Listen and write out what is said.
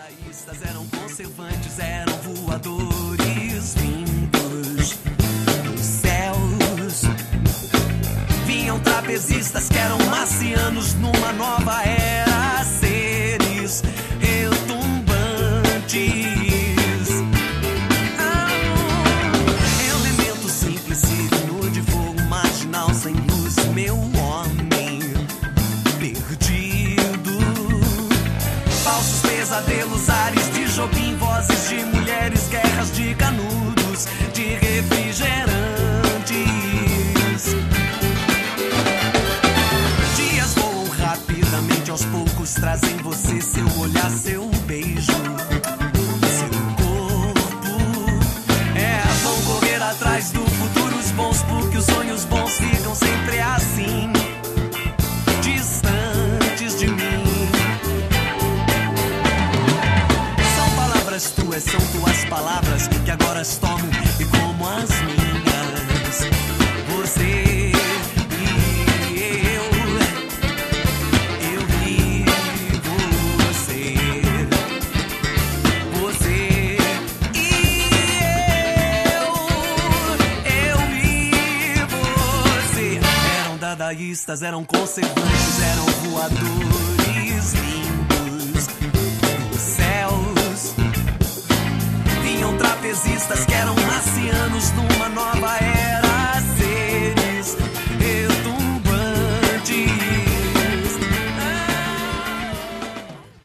dadaístas, eram conservantes, eram voadores vindos dos céus. Vinham trapezistas que eram marcianos numa nova era, seres retumbantes. Elemento simples, signo de fogo marginal, sem luz, meu homem perdido. Falsos pesadelos, ares de Jobim, vozes de mulheres, guerras de canudos, de refrigerantes. Dias voam rapidamente, aos poucos trazem você, seu olhar, seu beijo, seu corpo. Vão correr atrás do futuro os bons, porque os sonhos bons ficam sempre assim, distantes de mim. Tuas são tuas palavras que agora as tomo e como as minhas. Você e eu e você. Você e eu e você. Eram dadaístas, eram conservantes, eram voadores lindos dos céus. Trapezistas que eram marcianos numa nova era.